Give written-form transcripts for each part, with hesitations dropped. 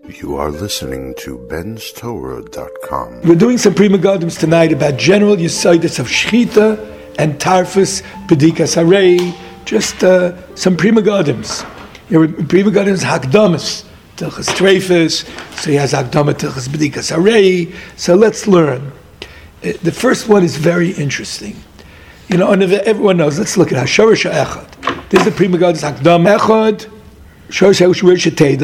You are listening to benstorah.com. We're doing some Prima Gadims tonight about general Yesodis of Shechita and Tarfus Bedikas Harei. Just some Prima Gadims. Prima Gadims Hakdamas Tilchas Treifus. So he has Hakdama Tilchas Bedikas Harei. So let's learn. The first one is very interesting. You know, and everyone knows. Let's look at Hashorish Echad. This is the Prima Gadims Hakdama Echad. Where would we come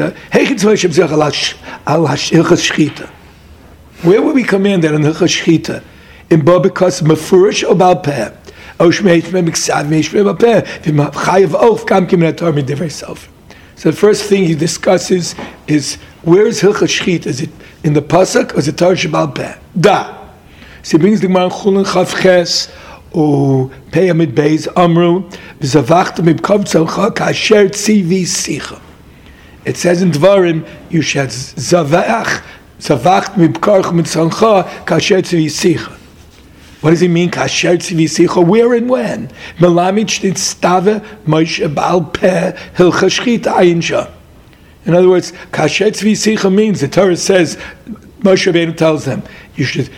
in that on Hilchas Shechita? In Bobikas Mefurish or Balpeh? So the first thing he discusses is where is Hilchas Shechita? Is it in the Pasuk or is it Torah Balpeh? Da. So he brings the Gemara Chulin Chav Ches. Pei Amid Beis Amru V'zavachta Mibkov Tzolcha Kasher Tzivi Sicha. It says in Dvarim you should Zavach Mibkarch Mitzolcha Kasher Tzivi Sicha. What does he mean Kasher Tzivi Sicha? Where and when? Melamich Nitztave Moshe Baal Peh Hilchas Shechita Ayinsha. In other words, Kasher Tzivi Sicha means the Torah says Moshe Rabbeinu tells them you should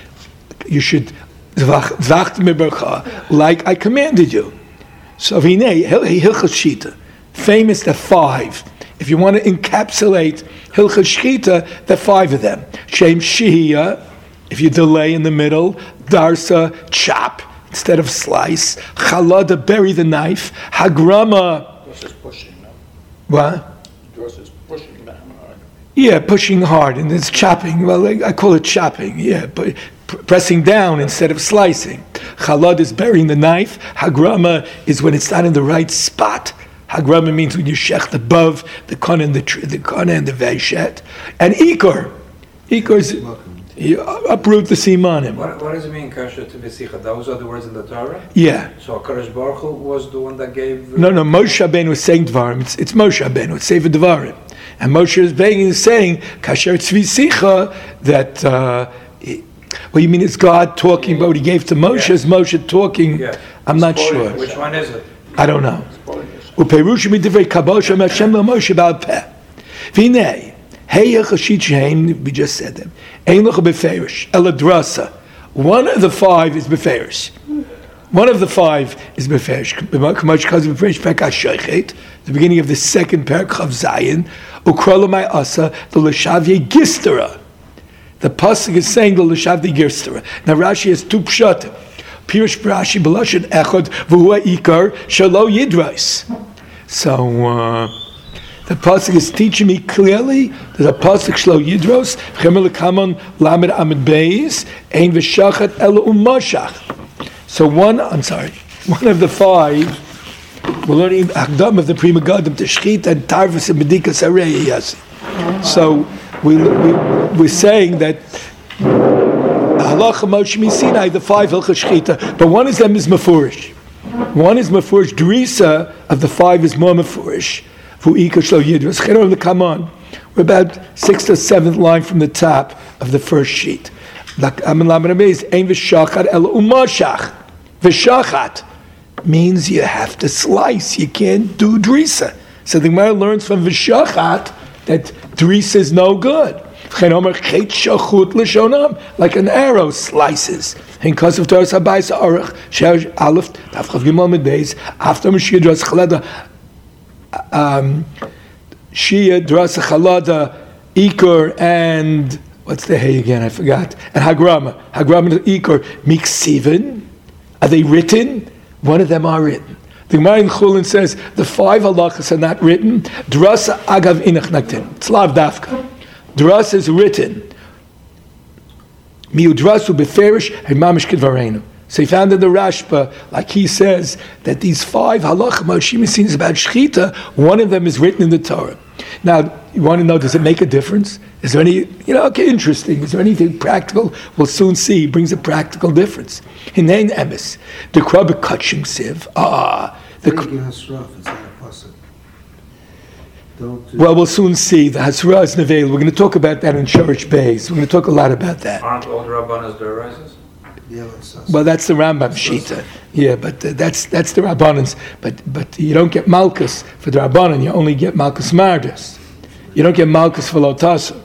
like I commanded you. So Hilchas Shechita, famous the five. If you want to encapsulate Hilchas Shechita, the five of them. Shem Shihiyah, if you delay in the middle. Darsa, chop instead of slice. Chalada, bury the knife. Hagrama. Doris is pushing, no? What? Doris is pushing down hard. Yeah, pushing hard, and it's chopping. Well, I call it chopping. Yeah, but pressing down instead of slicing. Chalad is burying the knife. Hagrama is when it's not in the right spot. Hagrama means when you shecht above the kana and the veishet. And ikor is you uproot the simanim. What does it mean, kasher to v'sicha? Those are the words in the Torah? Yeah. So Kadosh Baruch Hu was the one that gave... No, Moshe Rabbeinu was saying Dvarim. It's Moshe Rabbeinu. It's Sefer Dvarim. And Moshe is saying, kasher tzvi sicha, that... well, you mean it's God talking about what he gave to Moshe? Is Moshe talking? Yeah. I'm not sure. Which one is it? I don't know. Uperushim midivrei kabosha Hashem Moshe Baal Peh. V'nei hey yachashit shein. We just said them. Ein locha beferish eladrasa. One of the five is beferish. One of the five is beferish. K'mach chazim beferish pekas sheichet. The beginning of the second parak of Zion. Ukrolamai asa the l'shavye gistera. The pasuk is saying the l'shavdi girstera. Now Rashi has two pshatim. Pirush Rashi b'lashon echad v'hua ikar shalo yidrais. So the pasuk is teaching me clearly. There's a pasuk shalo yidros chemel kamon lamed amid beis ein v'shachat elo umashach. So one of the five. We're learning Hakdam of the Prima Gadim to Shechita and Tarfus and Bedikas Harei. Yes. So we're saying that Halacha Moshe Sinai, the five Hilchas Shechita, but one of them is Mefurish. One is Mefurish. Drisa of the five is more Mefurish. Fu'ika Shlo Yidros. Cherom L'Kamon. We're about 6th or 7th line from the top of the first sheet. Amen Lamed Ameis Ein V'Shachat El Umashach. V'Shachat means you have to slice. You can't do drisa. So the Gemara learns from V'Shachat that drisa is no good. Like an arrow slices. And because of Doris Habayis Aruch, Shesh Aleph, Tafchav Gimel Medeis, after Mashiach Dras Chalada, Shia Dras Chalada, Ikur, and what's the hay again? I forgot. And Hagrama and Ikur, Miksiven. Are they written? One of them are written. The Gemara in Chulin says the five halachas are not written. Drasa agav inach naktin. It's lav dafka. Drasa is written. Miudrasu beferish and mamish kedvareinu. So he found in the Rashba, like he says, that these five halachas Moshe is about shechita. One of them is written in the Torah. Now, you want to know, does it make a difference? Is there any, interesting. Is there anything practical? We'll soon see. He brings a practical difference. Hinein emes. The krabbe kaching siv. Well, we'll soon see. The Hasra is Nevel. We're going to talk about that in Shorish Beis. We're going to talk a lot about that. Aren't all the Rabbanas Doraisas? Well, that's the Rambam Shita. Yeah, but that's the Rabbanans. But you don't get Malchus for the Rabbanan. You only get Malchus Mardas. You don't get Malchus for Lotasu.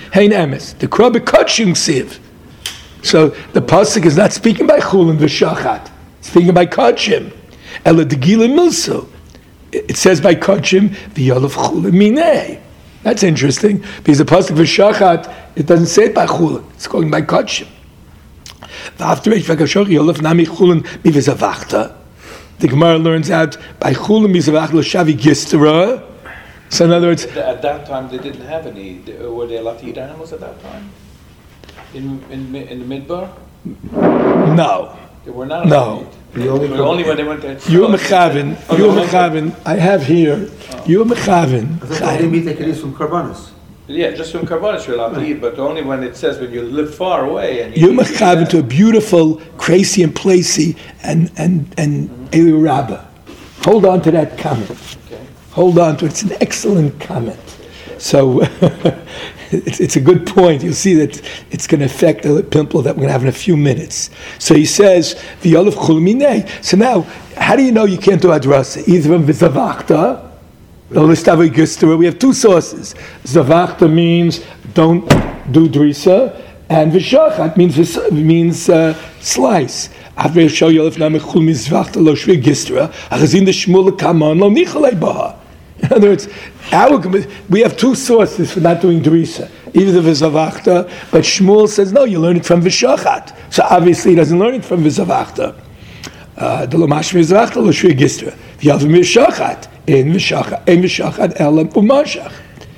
Hein emes. The krab bekachim siv. So the pasuk is not speaking by chulin v'shachat. It's speaking by kachim. Ela degila milso. It says by kachim v'yolav chulin minei. That's interesting because the pasuk v'shachat it doesn't say it by chulin. It's going by kachim. V'after eish v'kashor yolav nami chulin mivizavachta. The Gemara learns out by chulin mivizavachta l'shavi gistera. So in other words, At that time, they didn't have any. Were they allowed to eat animals at that time? In the midbar, no. they were not. No. allowed to eat. Only when they went to. You Mechavin, I have here. You Mechavin. From Karbanis. Yeah, just from karbanis you're allowed to eat, but only when it says when you live far away and You Mechavin to a beautiful, crazy and placey and Eli Rabbah. Hold on to that comment. Okay. Hold on to it. It's an excellent comment. So it's a good point. You'll see that it's going to affect the pimple that we're going to have in a few minutes. So he says, V'yolav chul minei. So now, how do you know you can't do adrasa? Either from v'zavachta, or l'stavei gistera. We have two sources. Zavachta means don't do drisa, and v'shachat means slice. After show Yolav namech chul mizvachta lo shvi gistera, achazin the shmul kaman lo nichalei baha. In other words, we have two sources for not doing drisa. Either the v'zavachta, but Shmuel says no, you learn it from v'shachat. So obviously he doesn't learn it from v'zavachta. The lo mash v'zavachta lo shvi gistra. V'yav v'shachat in v'shachat elam umashach.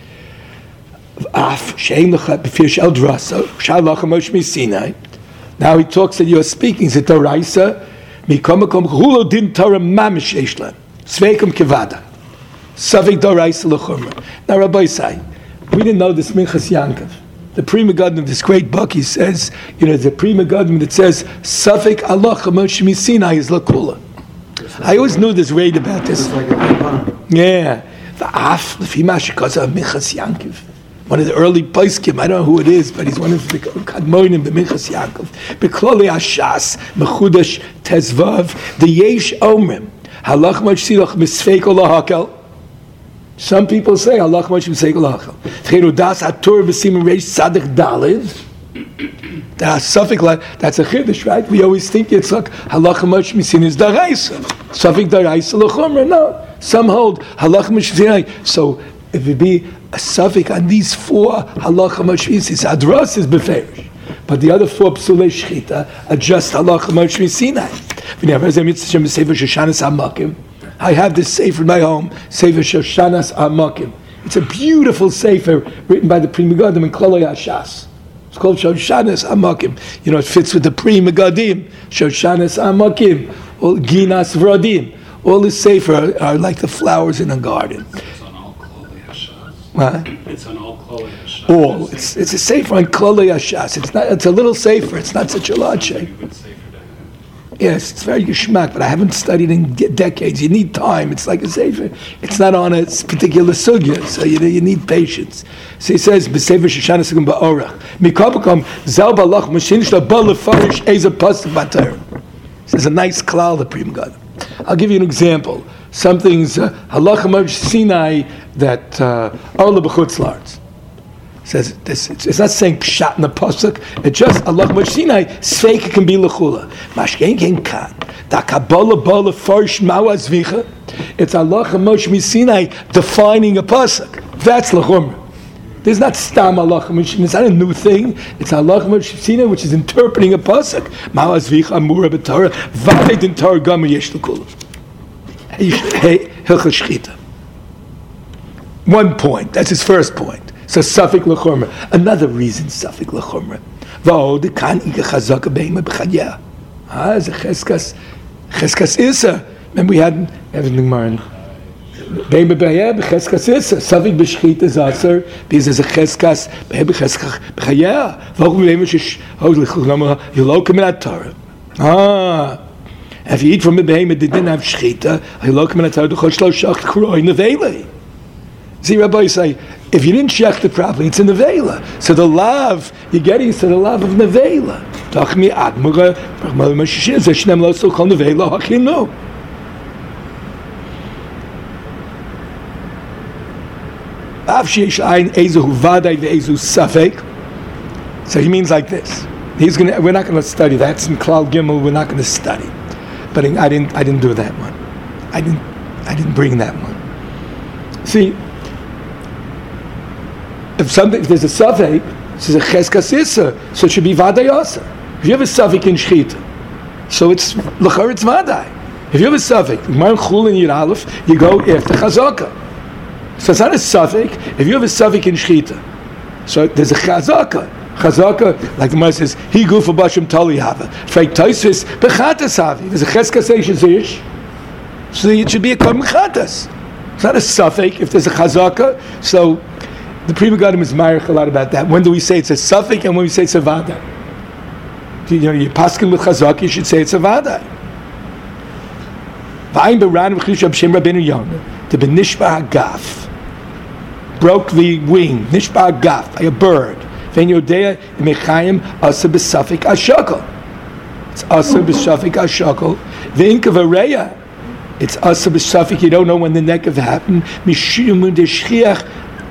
Af shein lecha b'fir shel drasa shal lacha Moshe miSinai. Now he talks that you are speaking the Toraisa mikom makom hulo din Torah mamish eshlan sveikum kevada. Safik Doraisa L'chumra. Now, Rabbi Say, we didn't know this Minchas Yankov. The Pri Megadim, this great book, he says, the Pri Megadim that says, Safik Allah Moshe miSinai is L'kula. I always knew this read about this. Yeah. The Af, the Fimashikosa of Minchas Yankov. One of the early Paiskim, I don't know who it is, but he's one of the Kadmonim, the Minchas Yankov. Bekloli Ashas, Mechudash Tezvav, the Yesh Omrim, Halach Moshe Silach Misfeik Olahakel. Some people say Allah Moshe Misfeik Olahakel. Tcheru Das Atur B'Simon Reish Tzaddik Dalid. That's suffix like that's a chiddush, right? We always think it's like halacha Moshe miSinai is daraisa. Suffix daraisa l'chumra. No, some hold halacha Moshe miSinai. So if it be a suffix on these four halacha Moshe miSinai, adras is beferish, but the other four psulei shchita are just halacha Moshe miSinai. I have this sefer in my home, Sefer Shoshanas Amakim. It's a beautiful sefer written by the Pri Megadim and Klolei Hashas. It's called Shoshanas Amakim. It fits with the Pri Megadim. Shoshanas Amakim, all Ginas Vradim. All the sefer are like the flowers in a garden. It's on all Klolei Hashas. What? It's on all Klolei Hashas. All. It's a sefer on Klolei Hashas. It's a little sefer. It's not such a large sefer. Good sefer to have. Yes, it's very geschmack, but I haven't studied in decades. You need time. It's like a sefer. It's not on a particular sugya, so you need patience. So he says, "B'sefer Shoshanas Amakim ba'orach mikabakom zal balach mashin shla bal lefarish eza pasuk b'Torah." There's a nice klal the Pri Megadim. I'll give you an example. Something's halacha Moshe Sinai that Orla b'chutz la'aretz. Says this, it's not saying pshat in the pasuk. It's just Allah Moshe Sinai sveika can be lechula. Mashkein ken kan da kabbalah bala farsh mawazvicha. It's Allah Moshe Sinai defining a pasuk. That's lechumra. There's not stam Allah Moshe. It's not a new thing. It's Allah Moshe Sinai which is interpreting a pasuk. Mawazvicha amura b'Torah v'ayd in Torah gam yesh lechula. Hilchos shchita. 1 point. That's his first point. So Safik l'chumra. Another reason Safik l'chumra. V'od kan ika chazaka beima b'chadya. It's a cheskas isa. Remember we had everything Maran. Beima b'chadya b'cheskas isa. Safik b'shchita zaser because there's a cheskas beima b'chadya. V'od beima shesh hod l'chumra yilokim in Torah. If you eat from a behemoth that didn't have shchita, yilokim in Torah d'chol shlo shacht kroi neveli. See, Rabbi say, if you didn't shecht it properly, it's a nevela. So the lav you're getting is the lav of nevela. Tachmi admura, brachmal mashishin, zeshnem lo so kol nevela hachinu. So he means like this. We're not going to study that. It's in Klal Gimel. We're not going to study. But I didn't do that one. I didn't bring that one. See, if there's a suffix, this is a cheskas issa, so it should be vaday asa. If you have a suffix in shchita, so it's l'char it's vaday. If you have a suffix, Gemara Chul in Yud Aleph, you go after chazaka. So it's not a suffix. If you have a suffix in shchita, so there's a chazaka. Chazaka, like the Gemara says, he go for bashim tali hava. Fake taisus bechatas havi. There's a cheskas zish, so it should be a korban chatas. It's not a suffix if there's a chazaka. So the Pri Megadim is marich a lot about that. When do we say it's a suffix and when we say it's a vada? You're paskin with chazaka, you should say it's a vada. V'ayin b'ran v'chish Shem Rabbeinu Yonah, the benishba hagaf, broke the wing, nishba hagaf, by a bird. V'en yodea imechayim asa b'safik ashakol. It's asa b'safik ashakol. V'in kavareya, it's asa b'safik, you don't know when the nekev happened. Mishum d'shchiach,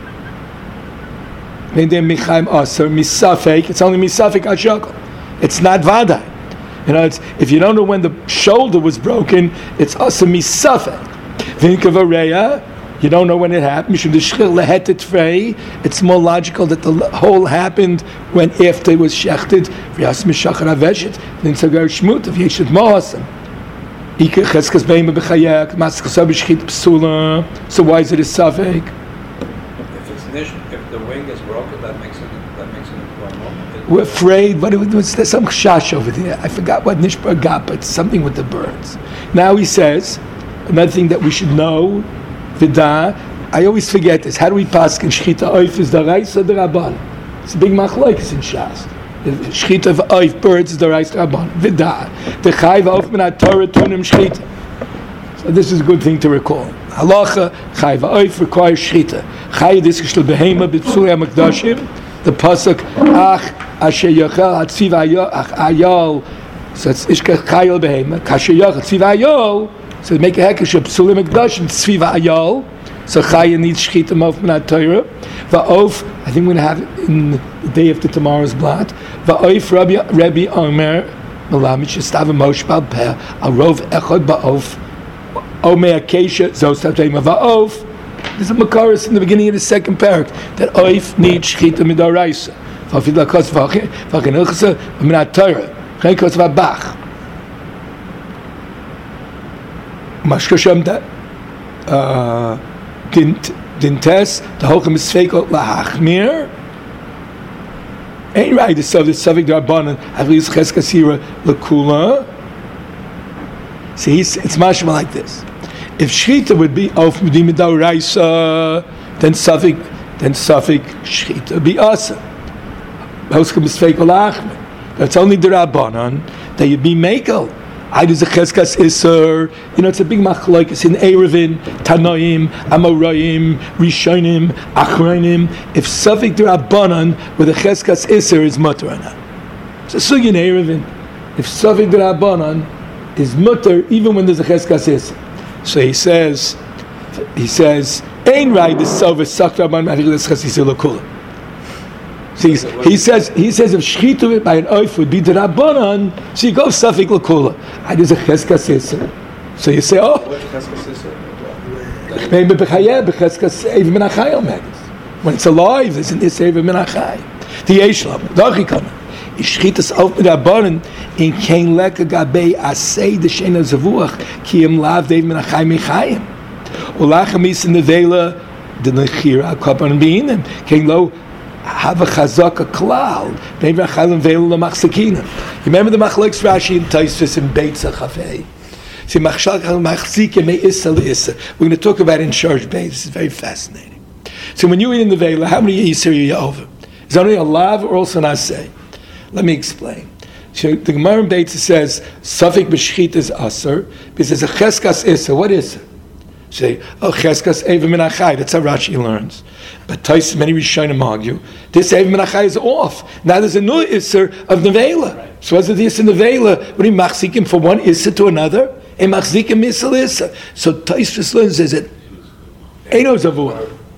v'en de mechayim asa, misafik, it's only misafik ashakol. It's not vada. You know, if you don't know when the shoulder was broken, it's asa misafik. V'in kavareya, you don't know when it happened. It's more logical that the whole happened when after it was shechted. So why is it a suffix? If the wing is broken, that makes it into a moment. We're afraid. There's some chash over there. I forgot what nishbar got, but it's something with the birds. Now he says another thing that we should know. I always forget this. How do we pass? Shchita oif is the rice or the rabban? It's a big machlokes in Shas. Shchita of oif birds is the rice rabban. Vida the chayv oif min Torah tunim shchita. So this is a good thing to recall. Halacha chayv oif requires shchita. Chayv this shel behema b'psulei hamikdashim. The pasuk ach asher yachal hatziv ayol. So it's ishka chayil behema kasher yachal hatziv ayol. So make a hekesh of psulim mikdashim tzviva ayal. So Chaya needs shchita of minat Torah. Va'of, I think we're going to have it in the day after tomorrow's blot. Va'of Rabbi Omer Malamit Shestav Moshe Bal Peh Arov Echad Ba'of Omer Akesha Zostatayim Va'of. There's a makaris in the beginning of the second parak that Oif needs shchita midaraisa. Va'afid lakos v'achinilchasa minat Torah. Chenkos v'abach. Mashkasham that dintes the hochem is feikot lahachmir. Ain't right. The suffix darbanan avlis cheskasira lekula. See, it's mashma like this. If shchita would be of midimidaraisa, then suffix shchita be asa. Hochem is feikot lahachmir. That's only the rabbanan that you be mekel. I do the cheskas iser. You know, it's a big machlokes in Erevin, Tanoim, Amoraim, Rishonim, Achronim. If suffix d'Rabbanan with a cheskas iser is mutter or not. So sugin in Erevin. If suffix d'Rabbanan is mutter even when there's a cheskas iser. So he says, Ein right the sover sak d'Rabbanan avir cheskas iser l'kula. He says if shchita by an oif would be the rabbanan, so you go safik l'kula. I do a cheskas iser. So you say, oh, maybe b'chayeh b'cheskas even min achayil matters. When it's alive, isn't this even min achayil? The yeshlam, the achikana. Is shchitas auf mit rabbanan in kein leka gabei asay the shena zavuach ki im lav deiv min achayim mechayim. Ulachamis in the vela the nechira kapan beinim kein lo. Have a chazaka klal. Maybe a chalim veilu lemachzekina. You remember the machlokes Rashi in Tosfos in Beitza Chafei. See, machzike me issa leissa. We're going to talk about it in Shorsh Beit. This is very fascinating. So when you eat in the veila, how many yisur are you over? Is it only a lav or also an asay? Let me explain. So the Gemara in Beitza says suffik b'shchita is aser because there's a cheskas issa. What is it? Say, oh, cheskas eva min achai. That's how Rashi learns. But Tais, many Rishonim argue, this eva min achai is off. Now there's a new isser of nevela. Right. So what's the isser nevela? What do you machzikim from one isser to another? A machzikim misal isser. So Tais learns is it Eino zavua.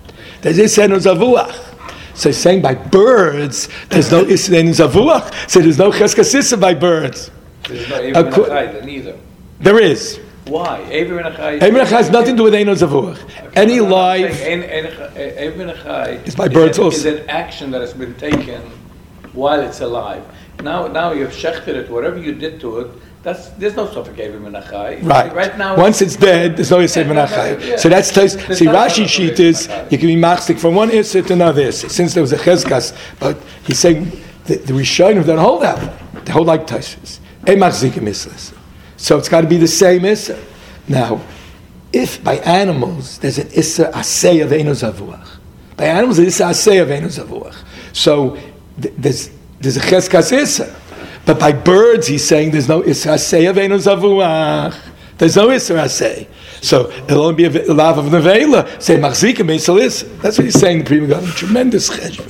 there's Isser Ein Zavuach. So he's saying by birds, there's no Isser Ein Zavuach. So there's no Cheskas Isser by birds. There's no Eivim Menachai then either. There is. Why? Eivim Menachai. Eivim Menachai has nothing to do with Ein Zavuach. Any life Eivim Menachai is by birds also. Is an action that has been taken while it's alive. Now you've shechted it, whatever you did to it, there's no suffix Eivim Menachai. Right now. Once it's dead, there's no Isser Menachai. Yeah. So that's see Rashi sheet is you can be machzik from one Isser to another Isser. Since there was a Cheskas, but he's saying the Rishonim don't hold that. They hold like Tashvis. Ein machzikim Isser. So it's got to be the same Isser. Now, if by animals there's an Isser Aseh of Ein Zavuach, by animals there's Isser Aseh of Ein Zavuach. So there's a Cheskas Isser. But by birds, he's saying there's no Isser Aseh of Ein Zavuach. There's no Isser Aseh. So it'll only be a lav of Nevela. Say Machzikim Isser Isser. That's what he's saying. The Pri Megadim, tremendous cheshbon.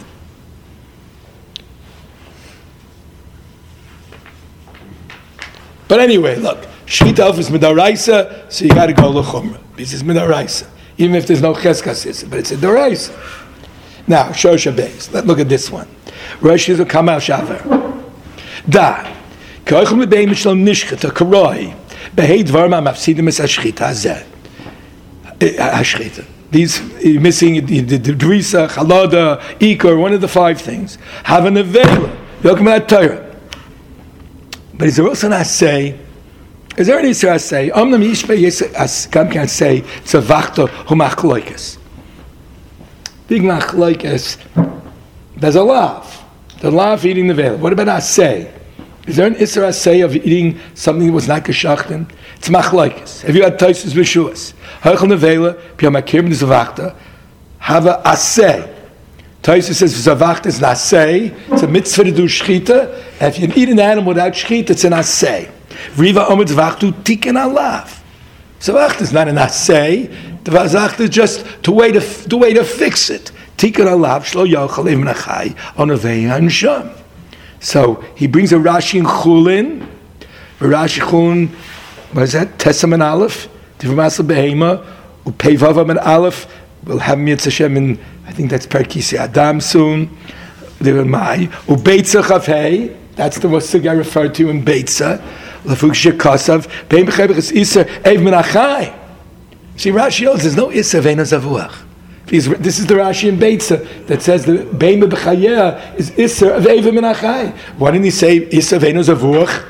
But anyway, look, Shvita is Midaraisa, so you got to go L'chumra. Because it's Midaraisa. Even if there's no Cheskas Isser, but it's a Daraisa. Now, Shosha Beis. Let's look at this one. Rosh Yisrael Kamal Shaver. Da. K'oichem lebeim Mishlom Nishcheta Karoi. Behei Dvarma Mafsidim Es Hashchita Hazeh. Hashchita. These missing the Drisa, Chalada, Ikor, one of the 5 things. Have a Nevela. Yokem Ad Torah. But is there also an Aseh? Is there an Isser Aseh? Omnam Yishpe Yisrael Kam can say it's a Vachto Hu Machloikes. Big Machloikes. There's a lav. The lav eating the veil. What about Aseh? Is there an Isser Aseh of eating something that was not geschachten? It's Machloikes. Have you had Taisus B'Shuas? Ha'echel Nevela, P'yam HaKirb N'Zavachta, have a Aseh. Taisus says Zavachta is an Aseh. It's a mitzvah to do Shchita. And if you eat an animal without Shchita, it's an Aseh. Riva Omer Zavachtu Tiken Alav. Zavachta is not an Aseh. The Zavachta is just the way to fix it. Tiken Alav Shlo Yochel Eivim Menachai Onavei Hansham. So he brings a Rashi in Chulin. Rashi Chulin, what is that? Tesam and Aleph. Tivmasel Behema. Upeivavam and Aleph. We'll have Mitzvah Hashem in, I think that's Perkisi Adam soon. The Mai. Ubeitza Chavhei. That's the Musig I referred to in Beitza. Lafuk Shekasav. Beim Bechebech Isser Eiv Menachai. See, Rashi holds there's no Isser of Ein Zavuach. This is the Rashi in Beitza that says the Beim Bechayeh is Isser of Eiv Menachai. Why didn't he say Isser of Ein Zavuach?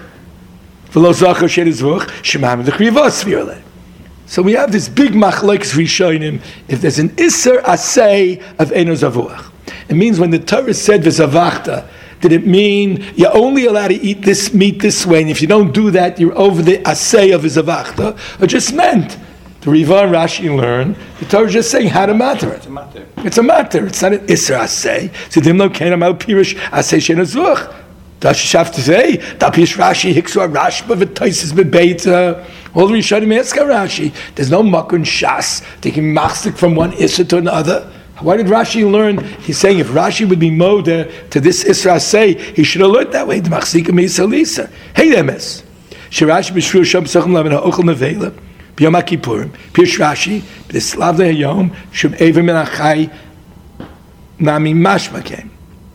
V'lo Zachar Shed Zavuach Shemam D'Chrivos Virle. So we have this big machlokes rishonim. If there's an Isser Aseh of Ein Zavuach, it means when the Torah said V'Zavachta, did it mean you're only allowed to eat this meat this way, and if you don't do that, you're over the Aseh of V'Zavachta? It just meant the Riva and Rashi learn the Torah is just saying how to matter it. It's a matter. It's a matter. It's not an Isser Aseh. So Dimno Kenam Al Pirish Aseh Shein Zavuach. Das schafft to say da Pish Rashi Hiksu Rashba v'Taisis b'Beitza. All the Rishonim ask Rashi. There's no makun shas taking machzik from one Isser to another. Why did Rashi learn? He's saying if Rashi would be moda to this Isser Aseh, he should have learned that way. The machzikim Isser Lisa. Hey demes. Shirashi b'shru shom sochem lavena ochel nevela b'yom HaKippurim. Pish Rashi b'Slav le'Hayom shum Eivim Menachai nami mashma came.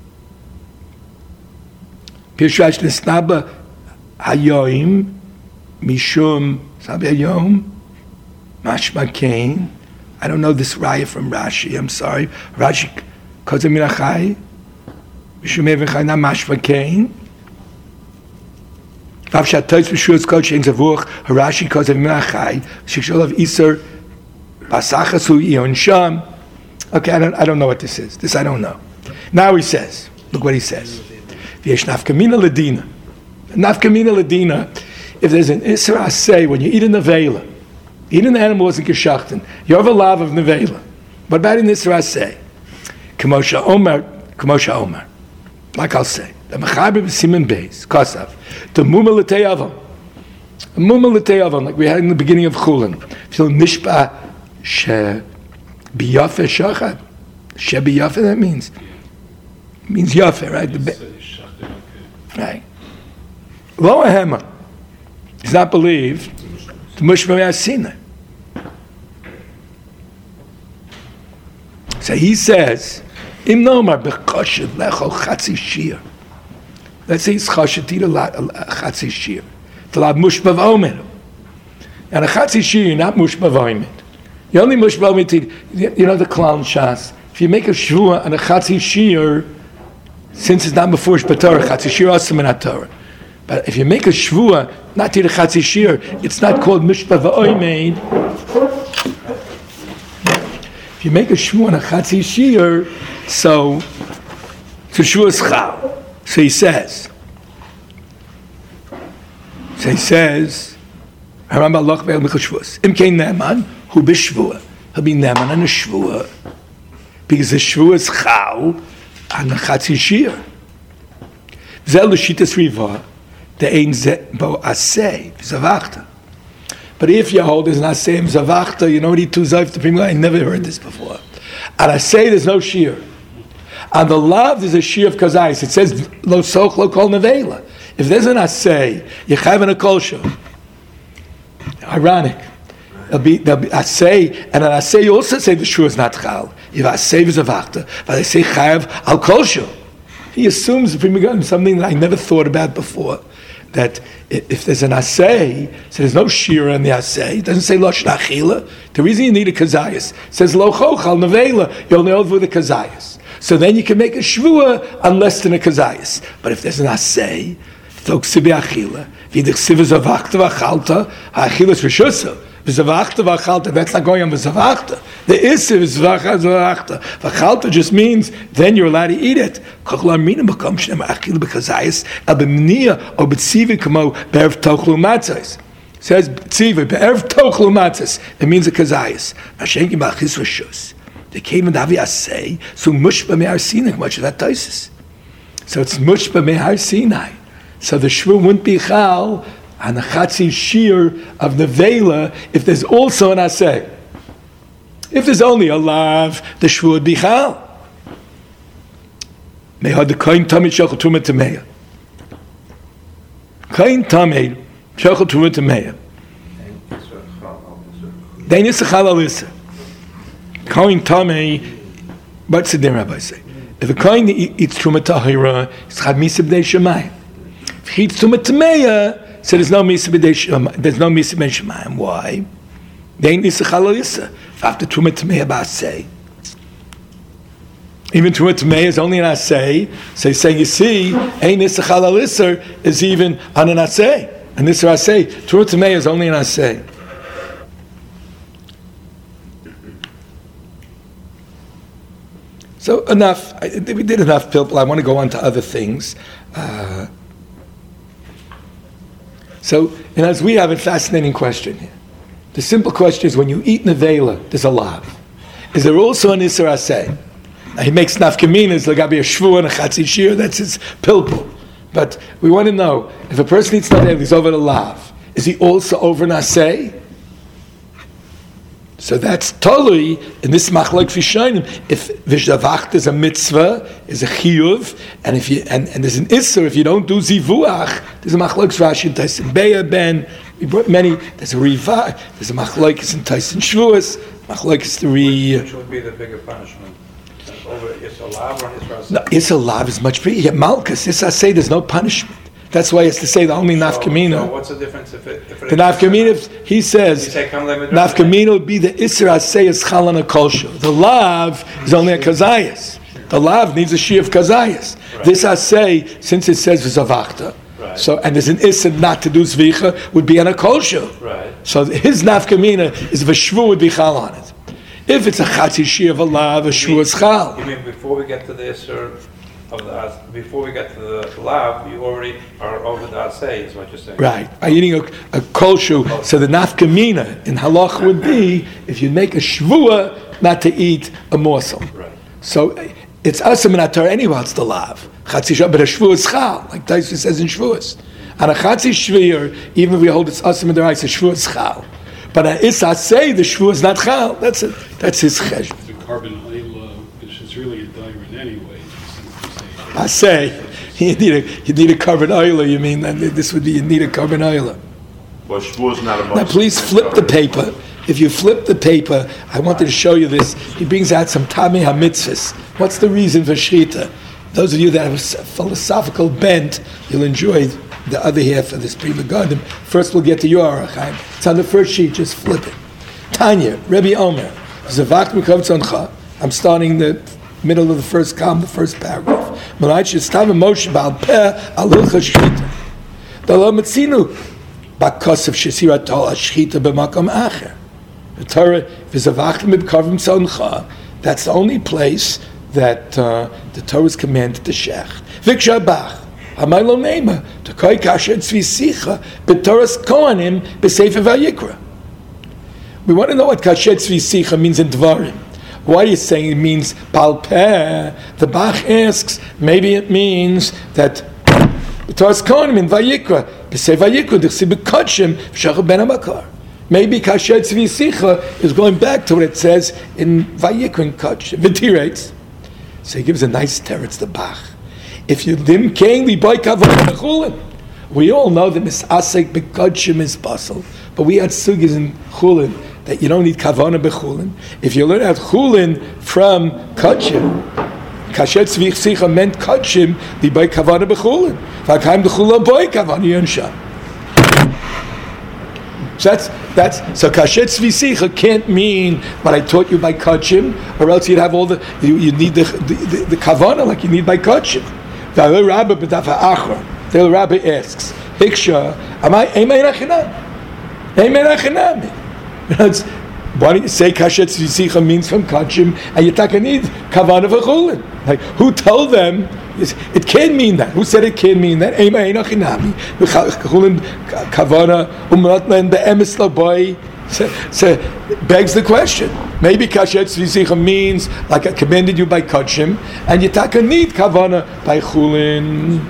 Pirshash Nesnaba Hayoim Mishum Sabi Hayom Mashma Kain. I don't know this raya from Rashi. I'm sorry. Rashi Kozem Minachai Mishum Evichai Na Mashma Kain. Avshat Tois B'Shuas Kol Shein Zavuach Rashi Kozem Minachai Shikshol of Iser Basachas Hu Ion Sham. Okay, I don't know what this is. This I don't know. Now he says. Look what he says. V'yesh nafkamina ledina. Nafkamina ledina. If there's an Isser Aseh when you eat a nevela, eat an animal wasn't geschachten, you have a lav of nevela. What about an Isser Aseh? K'mosha Omer. Like I'll say, the mechaber b'simen beis kosav the muma l'tei avon, like we had in the beginning of Chulin. Feel nishpa she biyafe shachad. She biyafe, that means yafe, right? Right. Lo ahema is not believed. The mushma yasina. So he says, Im nomar b'choshev lecho chatzi shir. Let's say it's choshev to eat a chatzi shir. To lab mushbav omer. And a chatzi shir, you're not mushbav omer. You only mushbav omer to eat, you know the clown shas. If you make a shvua and a chatzi shir, since it's not before Torah, chatzi shir also not Torah. But if you make a shvua, not to eat a chatzi shir, it's not called mushbav omer. If you make a shvua and a chatzi shir, so shvua is chal. So he says, Haram balach ve'el michal shvuas. Im kein ne'eman, hu b'shvua. He'll be ne'eman and a shvua. Because the shvua is chal and the chatzi shir. Zel l'shitas riva, the ein ze bo aseh, zavachta. But if you hold there's an aseh zavachta, you know what he two zayv to people? I never heard this before. And aseh there's no shir. And the lav there's a shir of kazayis. It says lo soch lo kol nevela. If there's an aseh, you have an kol show. Ironic. There'll be aseh, and an aseh you also say the shur is not chal. If aseh is zavachta, but they say chayav al kol show. He assumes something that I never thought about before. That if there's an aseh, so there's no shira in the aseh. It doesn't say lo shnachila. The reason you need a kazayas says lo chochal nevela. You'll know with the kazayas. So then you can make a shvua on less than a kazayas. But if there's an aseh, toksibi achila, v'dichsiv zavachta v'achalta, ha'achila is rishusa. V'zavachta v'achalta, that's not going on v'zavachta. The isiv is v'achta. V'achalta just means then you're allowed to eat it. Kochla mina b'kom shem achila b'kazayas, el b'mniya o b'tzivi kamo be'ev tochlu matzahs. Says tzivi, be'ev tochlu matzahs. It means a kazayas. Mashenki b'achis rishus. They came and Avi Asay, so mushba me'ar Sinai, much of that taisis. So it's mushba me'ar Sinai. So the shvu wouldn't be chal on the chatzi shir of the vela if there's also an aseh. If there's only a lav, the shvu would be chal. Mehad the kohen tamid shechel tumah tameya. Kohen tamid shechel tumah tameya. Then it's a chal alisa. Kohen tamid, what's the din Rabbi say? If a kohen eats tumah tahira, it's chad misa b'nei shemayim. If he eats tumah tameya, so there's no misa b'nei shemayim. Why? They ain't nisa chal alisa. After tumah tameya b'aseh. Even tumah tameya is only an aseh. So he's saying, you see, ain't nisa chal alisa is even on an aseh. And this is aseh. Tumah tameya is only an aseh. So enough. We did enough, people. I want to go on to other things. So, as we have a fascinating question here. The simple question is, when you eat nevela, there's a lav. Is there also an isser aseh? Now he makes nafkaminas, like a shvu and a chatzi shir, that's his pilpul. But we want to know, if a person eats nevela, he's over the lav. Is he also over an aseh? So that's totally in this machlok fishonim. If v'shavachta is a mitzvah, is a chiyuv, and if you and there's an isser if you don't do zivuach, there's a machlok Rashi in Tyson Beya Ben. We brought many. There's a riva. There's a machlok in Tyson Shvuas. Machlok is Which would be the bigger punishment? Over Isalav or Isra? No, Isalav is much bigger. Yeah, Malkus. I say there's no punishment. That's why he has to say the only nafkamina. So what's the difference if it the nafkamina? He says nafkamina would be the isra asay is chalana kolshu. The lav is only a kazayas. The lav needs a shi of kazayas. Right. This asay, since it says v'zavachta, right. So and there's an isra not to do zvicha would be on a kolshu. Right. So his nafkamina is v'shvu would be chal on it. If it's a chatzi shi of a lav, a shvu is chal. You mean before we get to the isra? Before we get to the lav, you already are over the asay, is what you're saying. Right. By eating a kolshu, so the nafkamina in halach would be if you make a shvua not to eat a morsel. Right. So it's asim in atar anyway. It's the lav. Chatzi shah, but a shvua is chal, like Taisa says in shvuas. On a chatzi shvir, even if we hold it's asim in the rice, a shvua is chal. But on is asay, the shvua is not chal. That's it. That's his cheshbon. The carbon oil, which is really a diamond anyway. I say, you need a carbon oiler. You mean that this would be you need a carbon oiler? Well, shvu is not a now, please flip the paper. If you flip the paper, I wanted to show you this. He brings out some Tamei HaMitzvahs. What's the reason for Shechita? Those of you that have a philosophical bent, you'll enjoy the other half of this Pri Megadim. First we'll get to your Orach Chaim. It's on the first sheet, just flip it. Tanya, Rebbe Omer, Zavach Mekov Tzoncha. I'm starting the middle of the first column, the first paragraph. Malach Shestav Moshe Baal Peh Al Hilchos Shechita. Dalo Metzinu Bakosef Shesira Tol Shechita B'Makom Acher. The Torah V'Zavach Mekov Tzoncha. That's the only place that the Torah is commanded to shecht. Vikshabach. Amaylo Neima to Koi Kasher Tzvi Sicha B'Toras Kohanim B'Sefer Vayikra. We want to know what Kasher Tzvi Sicha means in Dvarim. Why are you saying it means Baal Peh? The Bach asks, maybe it means that B'Toras Kohanim in Vayikra B'Sefer Vayikra D'chsi B'Kodshim V'Shachar Ben HaMakar. Maybe Kasher Tzvi Sicha is going back to what it says in Vayikra in Kodshim. V'Tirates. So he gives a nice teretz to Bach. If you dim kain li boy kavana b'chulin, we all know that misasek b'kodshim is possible, but we had sugis in chulin that you don't need kavana b'chulin. If you learn out chulin from kodshim, kasher tzvich sicha meant kodshim li boy kavana b'chulin. V'akaim d'chulin boy kavana yonsham. So so kasher tzvi sicha can't mean what I taught you by kodshim, or else you'd have all you need the kavana like you need by kodshim. The Rabbi asks, Hiksha, why don't you say Kasher Tzvi Sicha means from Kodshim and you take a need Kavana v'chulin? Like, who told them? It can't mean that. Who said it can't mean that? Kavana umratna be'emes laboy. So begs the question. Maybe Kasher Tzvi Sicha means like I commanded you by Kodshim, and you take a need Kavana by Chulin.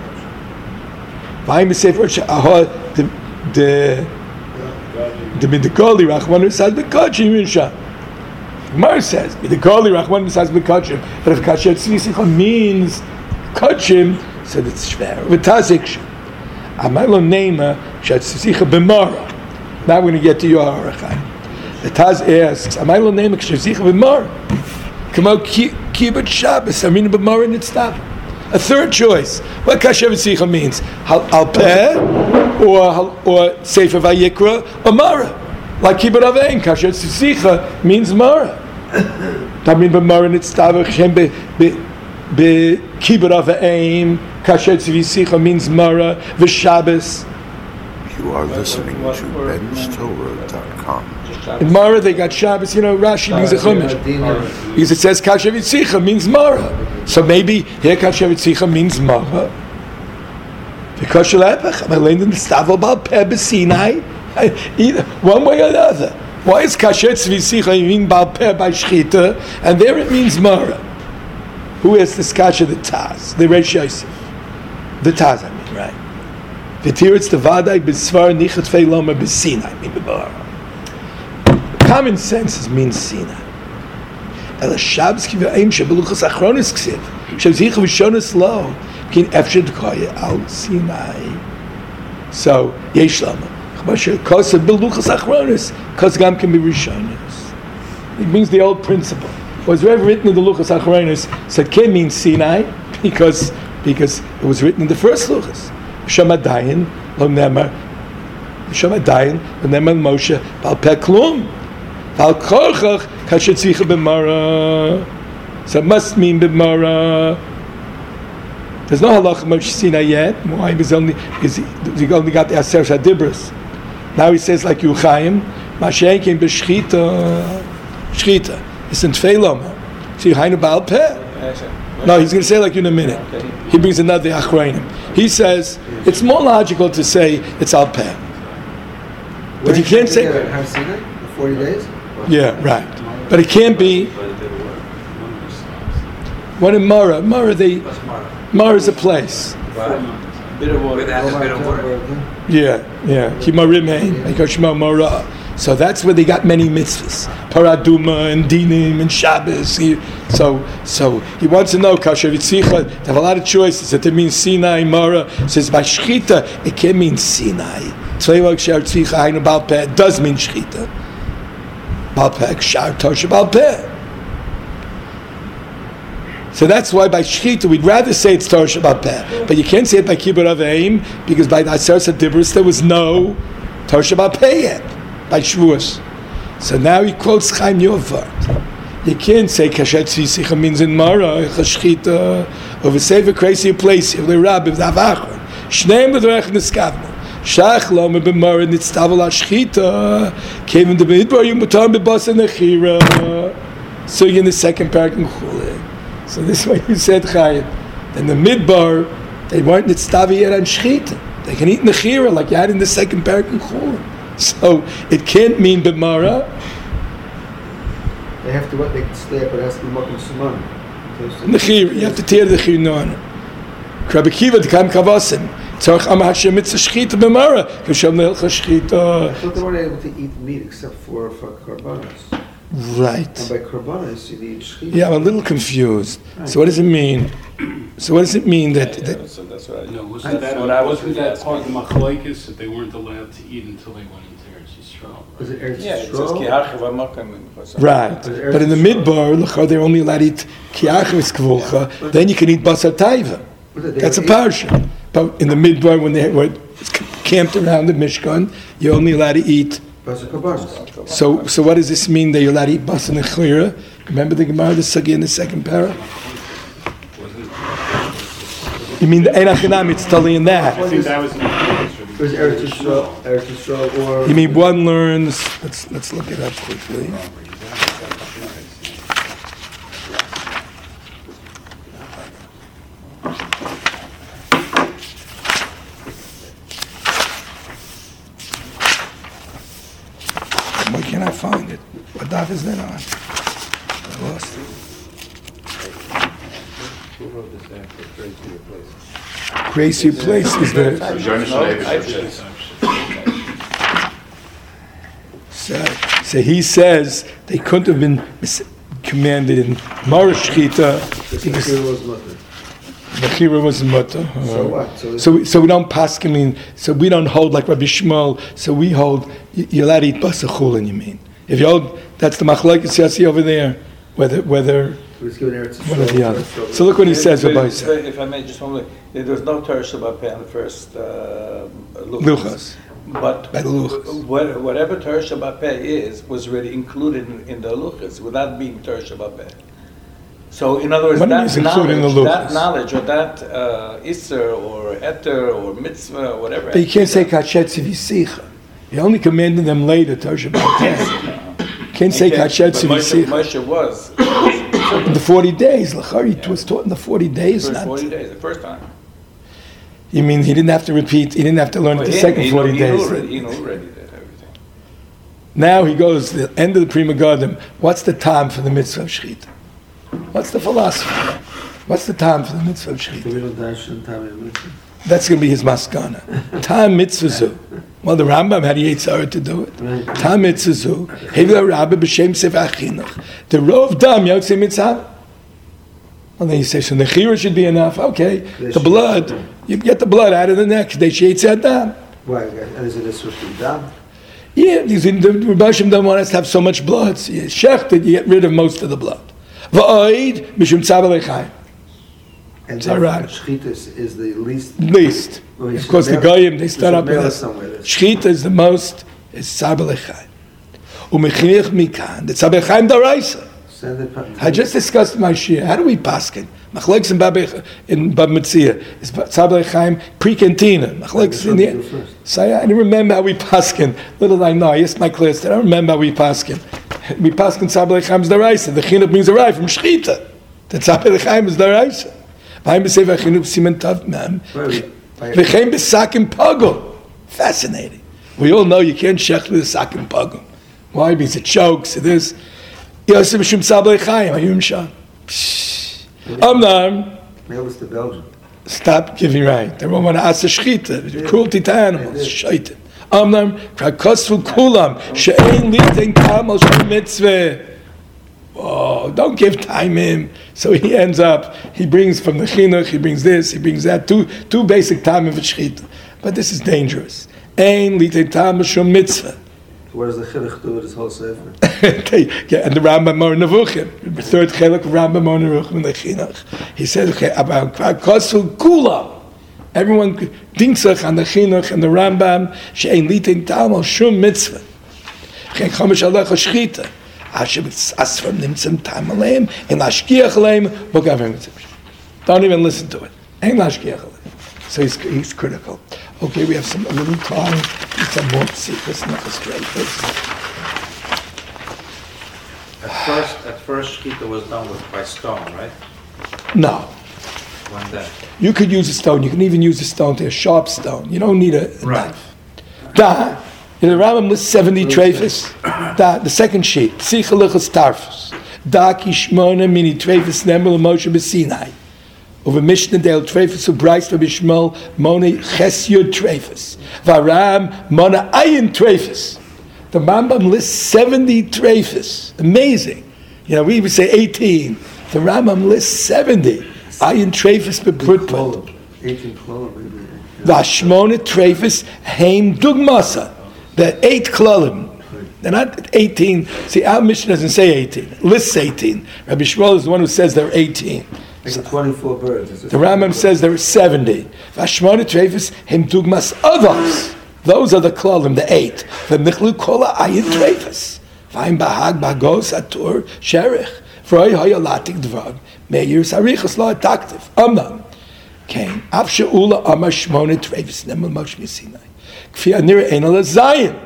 The Midikoli Rachmanu says B'Kodshim Yisha. Gemara says Midikoli Rachmanu says B'Kodshim. But if Kasher Tzvi Sicha means Kodshim, so it's shver. V'tazik Amaylo Neima Tzvi Sicha B'Mara. Now we're going to get to your Orach Chaim. The Taz asks, Amaylo Neima Kasher Tzvi Sicha B'Mara. Kamo Kibbutz Shabbos Amina B'Mara Nitztav. A third choice. What Kasher Tzvi Sicha means? Al Peh or Sefer Vayikra or Mara. Like Kibbutz Avein, Kasher Tzvi Sicha means Mara. Tamin B'Mara Nitztav Hashem Kibbutz Avein. Kasher Tzvi Sicha means Mara. V'Shabbos. You are listening to benstorah.com. In Mara they got Shabbos, Rashi brings a Chumash. Because it says Kasher V'Tzicha means Mara. So maybe here Kasher V'Tzicha means Mara. Because either one way or the other. Why is Kasher V'Tzicha mean Baal Peh by Shechita, and there it means Mara? Who is this Kasher? The Taz, the Reish Yosef. The Taz, I mean, right? V'tiritz tevadai b'svar nichat fei loma b'sinai b'mara. Common sense means Sinai. Ela Shabbos kiva'im shebeluchas achronis ksiv shezicha v'shonas lo kin efshed koya al Sinai. So yesh lama ch'masher kosa beluchas achronis kos gam can be rishonis. It means the old principle. Was ever written in the Luchas Achronis, so it can mean Sinai because it was written in the first Luchas. Shamadayin lo nemar Moshe Baal Peh Klum Val Korchach Kasher Tzvicha B'Mara. So it must mean B'Mara. There's no halacha Moshe Sinai yet. Why? Because he only got the Aser Shadibras. Now he says like Yuchayim Mashen came Shchita. It's in Tfeiloma. So Yuchayim Baal Peh. No, he's going to say like you in a minute. He brings another Achronim. He says it's more logical to say it's Al Peh. But you can't say Have Sinai for 40 days? Yeah, right. But it can't be one in Mara. Mara is a place. Bit of water. Yeah. Kimarim hein, because Shema Mara. So that's where they got many mitzvahs. Paraduma and Dinim and Shabbos. So he wants to know, Kasher V'Tzicha, they have a lot of choices. That it means Sinai, Mara. It says by Shechita, it can't mean Sinai. It does mean Shechita. Balpeh, Shar Torsha Balpeh. So that's why by Shechita we'd rather say it's Torsha Balpeh, but you can't say it by Kibbur Aveim because by the Aseres HaDibros there was no Torsha Balpeh yet by Shavuos. So now he quotes Chaim Yovart. You can't say Kashet Tzvisicha means in Mara Chashchita of a saver crazy place of the Rabbi of the Avachon. Shneim B'derech Niskavnu. Shach Lama B'Mara Nitztavel HaShchita came in the Midbar Yom B'Tam B'Basa Nechira. So you're in the second parak in Chulin. So this is what you said, Chaim. In the Midbar, they weren't Nitztavel yet on Shchita. They can eat Nechira like you had in the second parak in Chulin. So it can't mean B'Mara. They have to what? They can stay up, but it has to be Mokum Suman. Nechira, you have to tear the Nechira on. Rabbi Kiva, the Kam Kavasim. Tzarech Am Hashem Mitzvah Shchita B'Mara. Kishem Neilcha Shchita. I thought they weren't able to eat meat except for Karbanos. Right. And by Karbanos, you need Shchita. Yeah, I'm a little confused. Right. So what does it mean? So what does it mean that... So that's what I know. Wasn't that part of the Machlokes that they weren't allowed to eat until they went into Eretz Yisrael? Was it Eretz Yeah, it says Yisrael? Ki Hachav HaMakom. Right. But in the Midbar, they're only allowed to eat Kiachim Kvolcha. Then you can eat Basar Taiva. That's a parsha. But in the Midbar, when they were camped around the Mishkan, you're only allowed to eat. So what does this mean that you're allowed to eat Basar Nechira? Remember the Gemara, the Sagi in the second para? You mean the Einachinam, it's totally in that. I think that was It was Eretz Yisrael, or... You mean one learns, let's look it up quickly. Why can't I find it? What daf is that on? I lost it. Who wrote this after Grace Your Place? Grace Your Place is the... So he says they couldn't have been commanded in Mara Shchita because Nechira was mutter. So what? So we don't paskin, so we don't hold like Rabbi Shmuel. So we hold you're allowed to eat basar chulin. You mean if you hold that's the machlokes you see over there. Whether one or the other. So look what he says about it. If I may just one minute, there was no Torah Shabbat Peh on the first Luchas. But by the Luchas. Whatever Torah Shabbat Peh was already included in the Luchas without being Torah Shabbat Peh. So in other words, that knowledge or that Isser or Eter or Mitzvah or whatever. But you can't say Kachet Tzivisicha. You only commanded them later, Torah Shabbat Peh. Can't say Kachet Tzivisicha. Moshe was. In the 40 days. It was taught in the 40 days. The 40 days, the first time. You mean he didn't have to repeat, he didn't have to learn it the second 40 days. He already did everything. Now he goes to the end of the Prima Gadim. What's the time for the mitzvah of Shechita? What's the philosophy? What's the time for the mitzvah of Shechita? That's going to be his maskana. Time mitzvah zu. Well, the Rambam had Yitzhar to do it. Time mitzvah zu. Hevla Rabbi b'shem sefer achinuch. The rov dam yotzei mitzvah. And then you say, so the nechira should be enough. Okay, the blood, you get the blood out of the neck. They yitzhar dam. Why? Is it a sort of dam? Yeah, because the Rebbeinu don't want us to have so much blood. So you shechted, you get rid of most of the blood. V'oid mishum tzav alechaim. And Shechita is the least. Least. Of course, the Goyim, they start up with this. Shechita is the most, is tzav alechaim. Umechinich mikan, the tzav alechaim daraisa. I just discussed my shir. How do we paskin? Machlokes in Bab Metzia is tzav alechaim pre-cantina. Machlokes in the end. So I didn't remember how we paskin. Little I know. I asked my class. I don't remember how we paskin. We paskin tzav alechaim is daraisa. The chinuch means arrive from shechita. The tzav alechaim is daraisa. Fascinating. We all know you can't shech with a sakim pagum. Why? Because it chokes. It is. Yosef Mishum Tzav Alechaim. Ayum Sham. Amnam. Mail us to Belgium. Stop giving right. They want to ask a shechita, cruelty to animals. Shaitan. Amnam. Krakosfu kulam. She'ein litin kamal shel mitzvah. Oh, don't give time him. So he ends up, he brings from the chinuch, he brings this, he brings that, two basic time of shechita. But this is dangerous. Ein litin tam shum mitzvah. What does the Chinuch do with this whole sefer? Yeah, and the Rambam Mor Nevuchim, the third Chelek of Rambam Mor Nevuchim in the Chinuch. He says, okay, about Kosul Kula. Everyone thinks on the Chinuch and the Rambam, she'ein litin tam al shum mitzvah. Chen chomesh alecha shchita. Hashem asfam nimtzim tam aleim, en lashkiach aleim, b'gavim mitzvah. Don't even listen to it. En lashkiach aleim. So he's critical. Okay, we have a little time. Some more secrets, not straight. At first, shkita was done by stone, right? No. When then? You could use a stone. You can even use a stone to a sharp stone. You don't need a knife. Da. In the Rambam lists 70 treifas. Da. The second sheet. Tzicha lichas tarfus. Da kishmona mini treifas nemel Moshe b'Sinai. Over Mishnah Del Treifus of Bryce for Bishmol Moni Chesyud Treifus. Varam Mona Ayin Treifus. The Rambam lists 70 Treifus. Amazing. You know, we would say 18. The Rambam lists 70. Ayin Treifus beprutput. 18 klolim. Vashmona Treifus Heim Dugmasa. The 8 klolim. They're not 18. See, our Mishnah doesn't say 18. It lists 18. Rabbi Shmuel is the one who says they're 18. So 24 birds. The Rambam says there are 70. Vashmona treifus hem dugmas others. Those are the klolim, the 8. V'michlu kola ayin treifus. V'ayim bahag bagos atur sherich. V'roi hoyolatik dvar. Meir sarichas lo ataktiv. Amnam. Kain. Av she'ula amar shmona treifus nemel Moshe b'Sinai. Kfi anira ein ala zayin.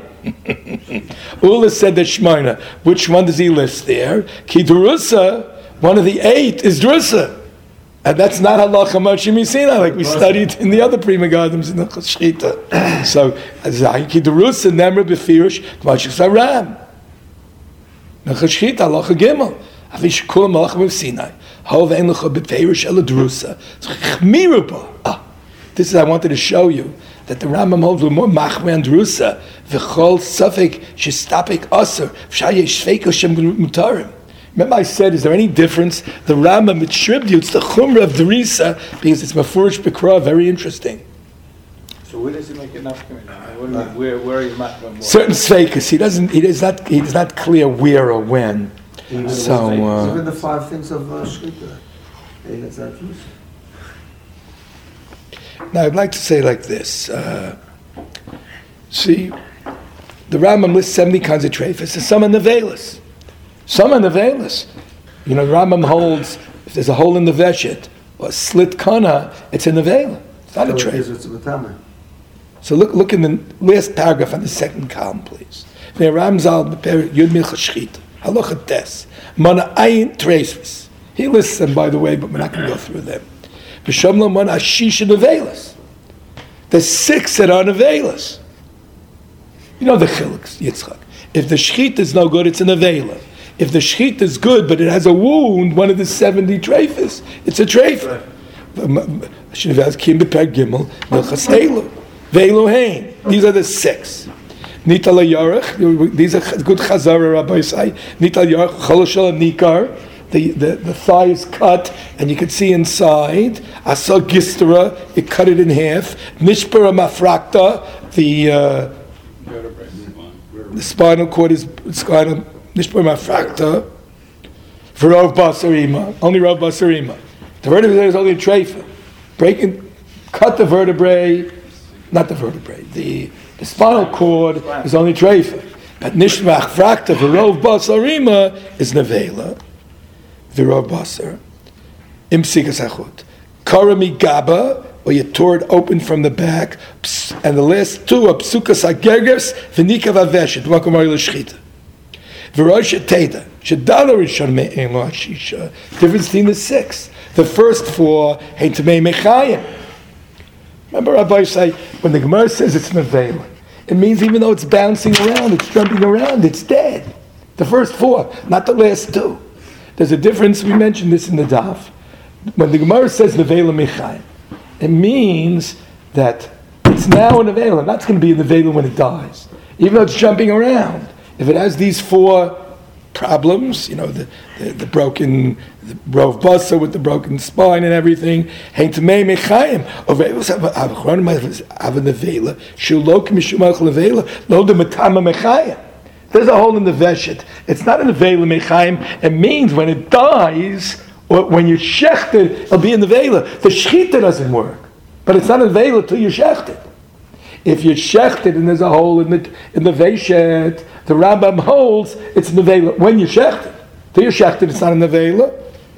Ula said that Shmona. Which one does he list there? Ki Drusa, one of the 8 is Drusa. And that's not halacha Moshe Misina, like we studied in the other Prima Gardens in the Shchita. So, Zayki Derus and Nemra Befirish, Moshe Saram. Shchita, halacha Gimel. Avish Kulam halacha Misina. Hov ein lecha befirish ela Drusa. This is, I wanted to show you, that the Rambam holds with more machme and Drusa, v'chol safek shestapik aser, v'shayesh feiko shem mutarim. Remember I said, is there any difference? The Rambam attributes the Chumrah of Derisa because it's Mefurish B'Kra, very interesting. So where does he make enough? Where are you making? Certain Sveikas, he is not clear where or when. Even the 5 things of Shkita. Now I'd like to say like this. See, the Rambam lists 70 kinds of treifas, and some are nevelas. Some are nevelas. You know, the Rambam holds, if there's a hole in the veshet, or a slit kana, it's a nevela. It's not a treif. So look in the last paragraph on the second column, please. Ramzal Yud Milcha Shchita. Halacha Tes. Mana Ayin Treifas. He lists them, by the way, but we're not going to go through them. V'shamla Mana Ashisha nevelas. There's 6 that are nevelas. You know the chiluks, Yitzchak. If the shchita is no good, it's a nevela. If the shchita is good, but it has a wound, one of the 70 treifas, it's a treifa. These are the 6. Nita Yarech, these are good chazara, Rabbi say. Nita Yarech, Choloshal Nikar, the thigh is cut, and you can see inside. Asa Gistera, it cut it in half. Nishpara Mafrakta, the spinal cord is nishpara Mafrakta. V'rov Basarima, only Rov Basarima. The vertebrae is only a treifa. Cut the vertebrae, not the vertebrae. The spinal cord is only treifa. But nishmach frakta v'rov basarima is nevela. V'rov basar. Imsikas achut. Karami gaba, or you tore it open from the back. And the last 2 are psukas agerges v'nika v'aveshet. Welcome to l'shchita. V'rosh teda. Shadala rishon me'en lo hashisha. Difference between the 6. The first 4 hein tamei mechayim. Remember Rabbi say, when the Gemara says it's nevela, it means even though it's bouncing around, it's jumping around, it's dead. The first 4, not the last 2. There's a difference, we mentioned this in the daf. When the Gemara says nevela mechayim, it means that it's now a nevela, not going to be a nevela when it dies. Even though it's jumping around. If it has these 4 problems, you know, the broken, the rov basa with the broken spine and everything. Hein tamei mechayim. Oveilos have a nevela. Shulok mishumach nevela. Lo de matama mechayim. There's a hole in the veshet. It's not in the veil mechaim. It means when it dies, or when you shecht it, it'll be in the veil. The shechita doesn't work, but it's not in the veil until you shecht it. If you shecht it and there's a hole in the veshet, the Rambam holds it's in the veil when you shecht it. Till you shecht it, it's not in the veil.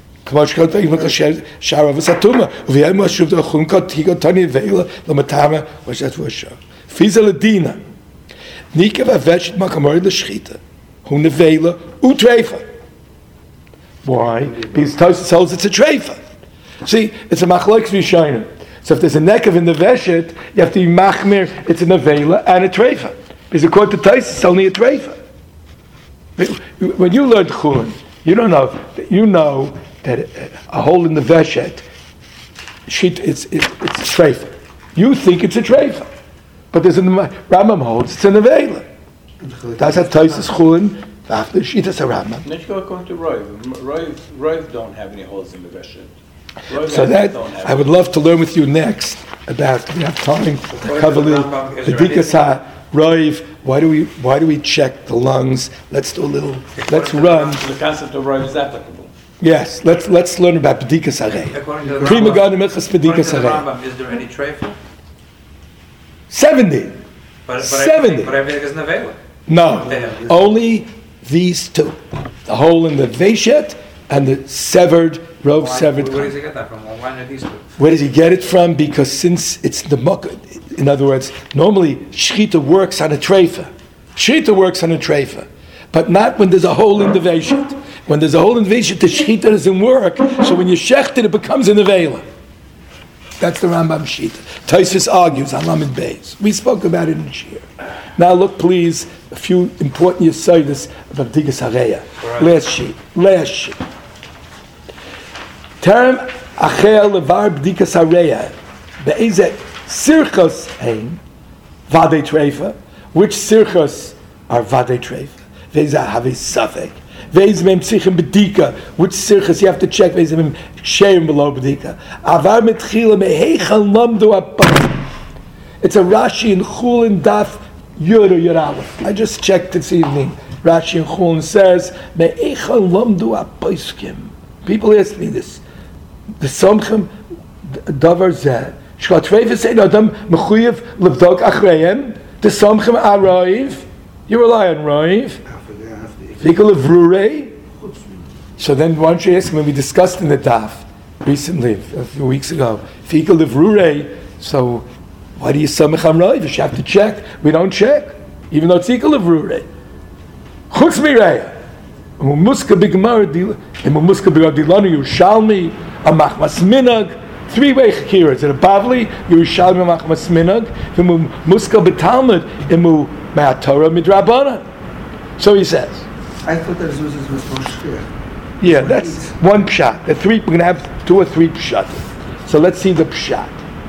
Nikev aveshet makamori l'shchita, hu nevela utreifa. Why? Because Tosfos holds it's a treifa. See, it's a machlokes rishonim. So if there's a nekev in the veshet, you have to be machmir. It's a nevela and a treifa. Because according to Tosfos, it's only a treifa. When you learn chulin, you don't know. You know that a hole in the veshet, it's a treifa. You think it's a treifa. But there's a Rambam holds it's a nevela. That's how Tosfos chulin after Shitas Rambam. Let's go according to Roiv. Roiv don't have any holes in the veshet. So that I would love to learn with you next about. We have time to cover the Bedikas HaRoiv. Why do we check the lungs? Let's do a little. Let's run. The concept of Roiv is applicable. Yes. Let's learn about Bedikas HaRoiv. Prima Gana Milchas Bedikas HaRoiv. Is there any treifa? 70. But 70. But everything is nevela. No, only these two: the hole in the veshet and the severed severed. Where does he get that from? Why are these two? Where does he get it from? Because since it's the mukkah, in other words, normally shechita works on a treifa. Shechita works on a treifa, but not when there's a hole in the veshet. When there's a hole in the veshet, the shechita doesn't work. So when you shecht it becomes a nevela. That's the Rambam Shita. Tosfos argues on Lamed Beis. We spoke about it in Shir. Now look, please, a few important yesodis about Bedikas HaRoiv. Last sheet. Term Acher Levar Bedikas HaRoiv. Be'ezeh sirchos hein vadei treifa. Which sirchos are vadei treifa? Ve'ezeh have a safek. Ve'ezeh mem tzichem bedika. Which sirchos you have to check? Ve'ezeh mem sherim below bedika. Avar metchila meheichal lamdu apam. It's a Rashi in Chulin Daf Yud or Yud Aleph. I just checked this evening. Rashi in Chulin says meheichal lamdu apaiskim. People ask me this. The Somchem Davar Zeh. Shkat Treifus Ein Adam Mechuyev Levdok Achreihem. The Somchem Arayv. You rely on Raiv. Fikul Levrurei. So then, why don't you ask me? We discussed in the Daf recently, a few weeks ago. Fikul Levrurei. So why do you Samech Amraiv? You have to check. We don't check, even though it's Fikul Levrurei. Chutz Mireya. Muska Bigmar Muska Bigadilanu Yerushalmi Amachmas Minag. Three-way chakira. Is it a Bavli? Yerushalmi Amachmas Minag. Muska B'Talmud Imu Ma'atorah Midrabana. So he says. I thought that was Moshe. Yeah, that's one pshat. We're going to have 2 or 3 pshat. So let's see the pshat.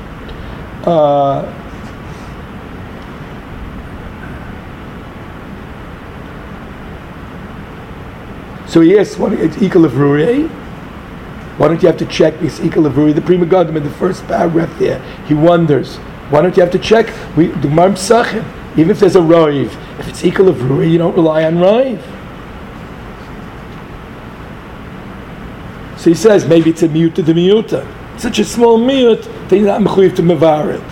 So he asks, it's Ikal of Rurei. Why don't you have to check this Ikal of Rurei? The Prima Gadim in the first paragraph there, he wonders, why don't you have to check? The Gemara Pesachim, even if there's a Raiv, if it's Ikal of Rurei, you don't rely on Raiv. So he says, maybe it's a miuta de miuta. Such a small miut, that you're not mechuyev to mevar it.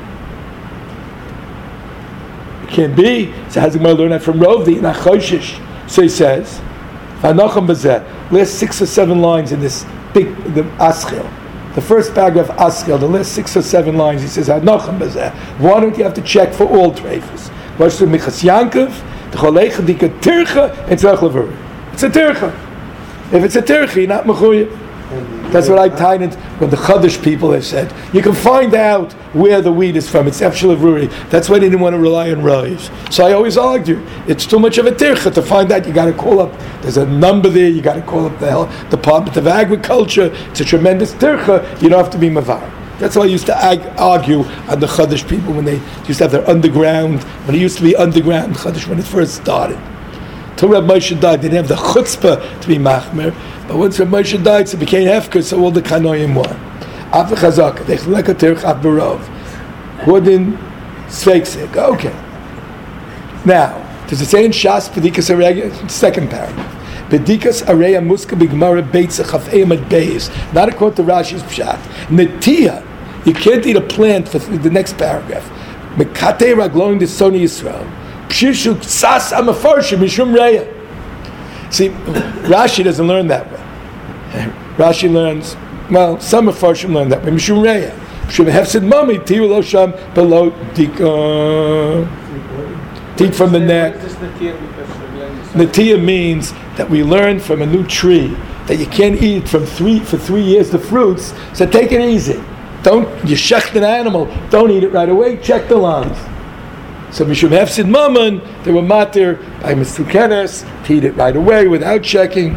It can't be. So how does the Gemara learn that from Rov? The Nachoshish. So he says, V'anochem b'zeh. Last 6 or 7 lines in this big, the Aschil. The first paragraph Aschil, the last 6 or 7 lines, he says, V'anochem b'zeh. Why don't you have to check for all treifas? What's the Michas Yankov, the Cholecha, the Tircha, and Tzarech Levuri. It's a Tircha. If it's a tirchi, you're not mechuyev. That's what I tied it when the Chadash people have said. You can find out where the wheat is from. It's Efshel Avruri. That's why they didn't want to rely on Raiv. So I always argue, it's too much of a tircha to find out. You got to call up, there's a number there, you got to call up the Department of Agriculture. It's a tremendous tircha. You don't have to be mavar. That's why I used to argue on the Chadash people when they used to have their underground, when it used to be underground Chadash when it first started. Till Reb Moshe died, they didn't have the chutzpah to be machmer. But once Reb Moshe died, so it became hefker, so all the kanoim won. Af v'chazak, dechlek atirch af barov. Wooden sveiksik. Okay. Now, Does it say in Shas Bedikas Areya? Second paragraph. Bedikas Areya Muska B'Gemara Beitza Chaf Eimad Beis. Not according to Rashi's Pshat. Netiya. You can't eat a plant for the next paragraph. Mekatei Ragloin de Soni Yisrael. Pshishu Sas Amafarshim Mishum Reya. See, Rashi doesn't learn that way. Rashi learns, well, some Mefarshim learn that way. Mishum Reya. Mishum Hefsid Mami Tiru Lo Sham Below Dika. Teeth from the neck. Netiya means that we learn from a new tree that you can't eat for 3 years the fruits. So take it easy. Don't you shecht an animal? Don't eat it right away. Check the lungs. So Mishum Hefsid Mammon, they were matir by Mistukenes to eat it right away without checking.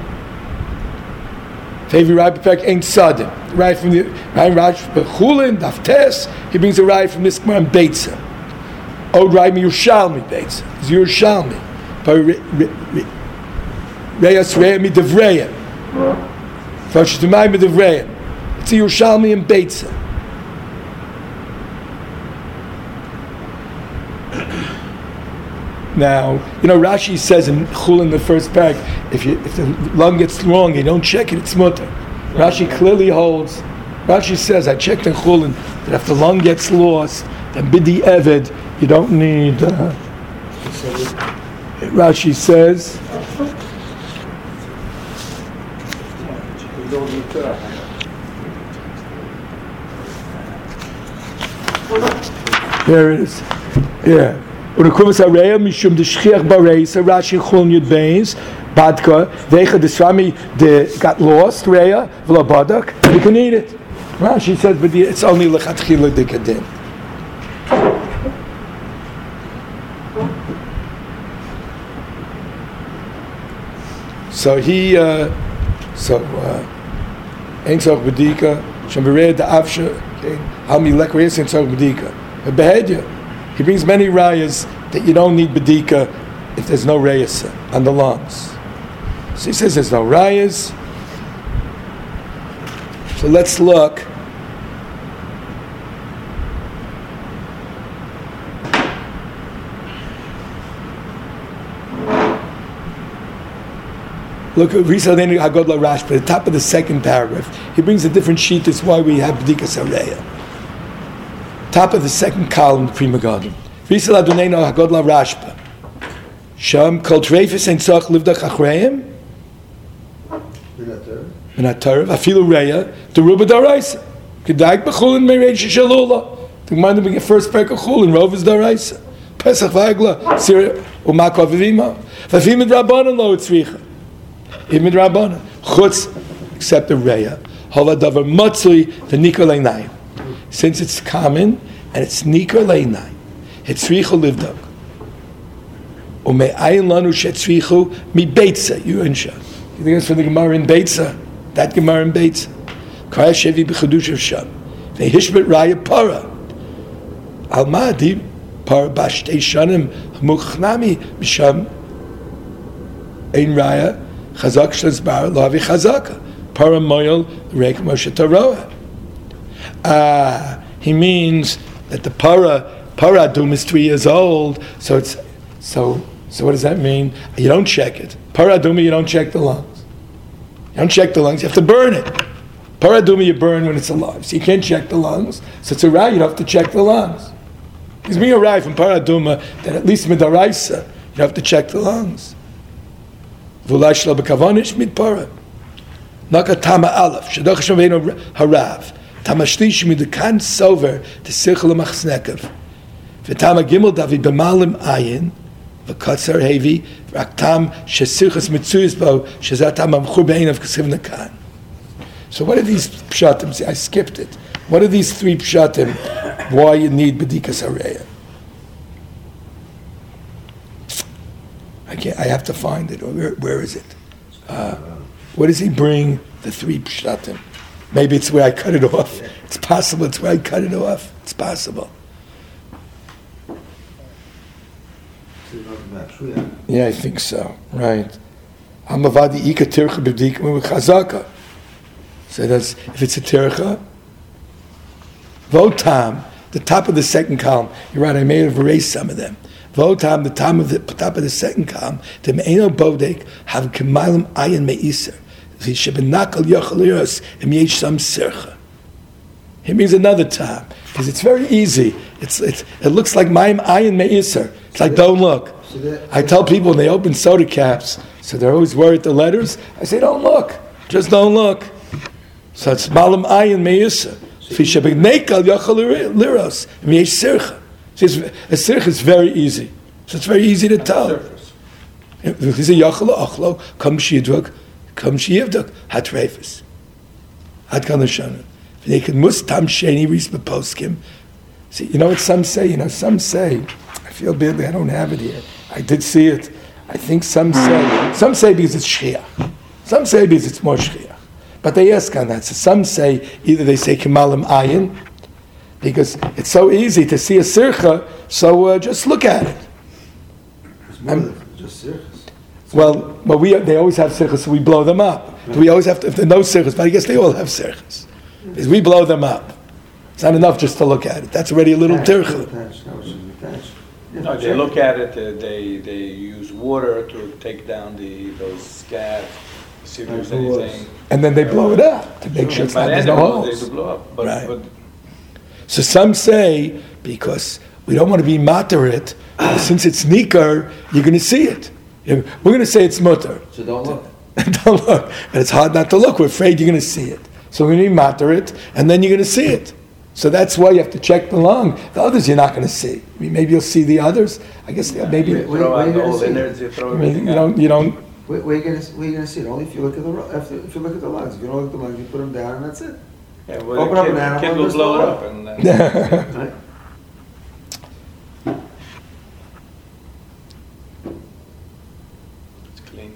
Favi Rai B'Pek ain't Sadim. Right from the Raj B'Chulin Daftes, he brings a Rai from this Gemara and Beitza. Od Rai Yerushalmi Beitza. It's Yerushalmi. Reyas Reya Midavreya. Fashtumai Midavreya. It's Yerushalmi and Beitza. Now, Rashi says in Chulin, the first paragraph, if the lung gets wrong, you don't check it, it's mutter. Rashi clearly holds, Rashi says, I checked in Chulin, that if the lung gets lost, then bidi eved, you don't need, Rashi says, here it is, yeah. Unakumas areya mishum de shchiach bareisa Rashi chuln yud beis badka vecha de swami de got lost reya v'lo badak you can eat it. Rashi says but it's only lechatchila dekadin. So he ein tzorch bedika shem bereya de avsha hami lekreis ein tzorch bedika behedya. He brings many rayas that you don't need bedika if there's no rayas on the lungs. So he says there's no rayas. So let's look. Look at Risadeni Hagodla Rash, but at the top of the second paragraph, he brings a different sheet. That's why we have bedika sareya. Top of the second column, Prima Garden. Risal Adoneno Hagodla Rashba. Sham Kol Treifis Ein Tzach Livdach Achreim. Minatarav. Afilu Reya. Deruba Daraisa. Kedag B'Chulin Meirei Shalula. The Gemara begin first parak of Chulin. Rov is Daraisa. Pesach Vagla. Sir Umako Avivima. Vavim Mid Rabbanan Lo Etzricha. Even Rabbanan. Chutz except the Reya. Hova Davar Matzui V'Nikol Einayim. Since it's common and it's nikar leinai, hetzrichu livdak. Ume'ayin lanu shetzrichu mi beitza. You insha. You think it's from the Gemara in Beitza? That Gemara in Beitza. Kaya shevi b'chadush of sham. They hishbet raya para. Al ma'adi para bashtei shanim muchnami b'sham ein raya chazak shlez bar lo avi chazaka para moyel reik moshe taroa. He means that the paradum is 3 years old, so what does that mean? You don't check it. Paraduma, you don't check the lungs. You don't check the lungs, you have to burn it. Paraduma you burn when it's alive, so you can't check the lungs. So it's a right, you don't have to check the lungs. Gives me a right from paraduma that at least midaraisa, you have to check the lungs. V'ulash lo b'kavonish mid para. Nakatama alaf, shadach shaveno harav. Tamashlish mi dekan sover to sichel machsnekav. V'tama gimel david b'malim ayin v'katzar hevi v'aktam shesichas mitzuyis bo shezatam amchur be'ein of kasiv nakan. So what are these pshatim? See, I skipped it. What are these 3 pshatim? Why you need bedika sareya? I have to find it. Where is it? What does he bring? The 3 pshatim. Maybe it's where I cut it off. It's possible it's where I cut it off. It's possible. Yeah, I think so. Right. So that's, if it's a tircha, Votam, the top of the second column. You're right, I may have erased some of them. Votam, the time of the top of the second column, the me'eno bodek have kemalim ayin me'iser. The shebenakal yochel liros im yesh sam sircha. He means another time because it's very easy. It looks like mayim ayin me'iser. It's like don't look. I tell people when they open soda caps, so they're always worried the letters. I say don't look, just don't look. So it's malam ayin me'iser. Fi shebenakal yochel liros im yesh sircha. A sirch is very easy. So it's very easy to tell. He's a yachal achlo, kam shidruk, kam shiyivduk, hatrefis. Hat kanashanan. V'neked mus tam sheni ris beposkim. See, you know what some say? Some say, I feel badly, I don't have it here. I did see it. I think some say because it's shchiach. Some say because it's more shchiach. But they ask on that. So some say, either they say kemalim ayin, because it's so easy to see a sircha, so just look at it. It's more than just sirchas. Well, they always have sirchas, so we blow them up. We always have to, if there are no sirchas, but I guess they all have sirchas. Because we blow them up. It's not enough just to look at it. That's already a little tircha. No, they look at it, they use water to take down those scabs, see if there's anything. And then they blow it up to make sure there's no holes. They do blow up, but so some say, because we don't want to be matter it, since it's nikar, you're going to see it. We're going to say it's mutter. So don't look. Don't look. But it's hard not to look. We're afraid you're going to see it. So we're going to be matter it, and then you're going to see it. So that's why you have to check the lung. The others you're not going to see. I mean, maybe you'll see the others. I guess maybe... you throw out the old innards, you throw everything out. You don't... Where are you going to see it? Only if you look at the lungs. If you look at the lungs. If you don't look at the lungs, you put them down, and that's it. Yeah, well, open up an animal kid and will just blow it blow up. And Right? it's clean.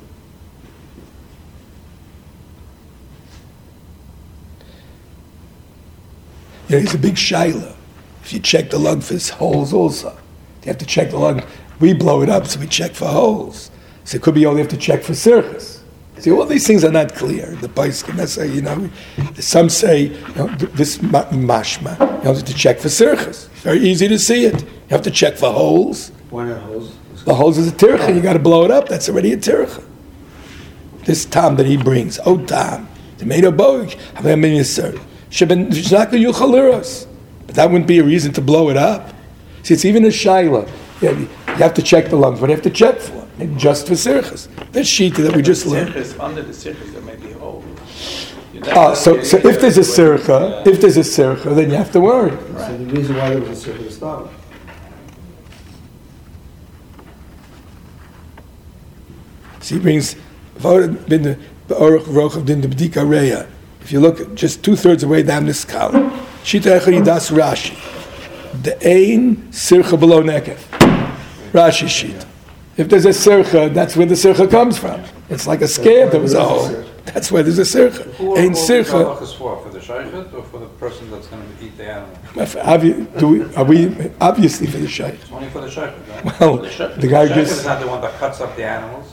It's a big shaila. If you check the lung for holes also. You have to check the lung. We blow it up, so we check for holes. So it could be only have to check for sirchas. See, all these things are not clear. The Paiskim, that's say, some say, this mashma, you have to check for sirchas. It's very easy to see it. You have to check for holes. Why not holes? The holes is a tircha. You got to blow it up. That's already a tircha. This tam that he brings, tam, tomato bog, but that wouldn't be a reason to blow it up. See, it's even a shaila. You have to check the lungs. What do you have to check for? Maybe just for sirchas. This shita that we just learned. Under the sirchas, there may be holes. So if there's a sircha, then you have to worry. Right. So the reason why there was a sircha to start with. So he brings, if you look just 2/3 away down this column, shita echad yidas Rashi, the ein sircha below nekef. Rashi sheet. If there's a sircha, that's where the sircha comes from. It's like a scab, there was a hole. That's where there's a sircha. Ein sircha. For the shaykhet or for the person that's going to eat the animal? Are we obviously for the shaykh? It's only for the shaykhet, right? Well, the guy just... just... is not the one that cuts up the animals.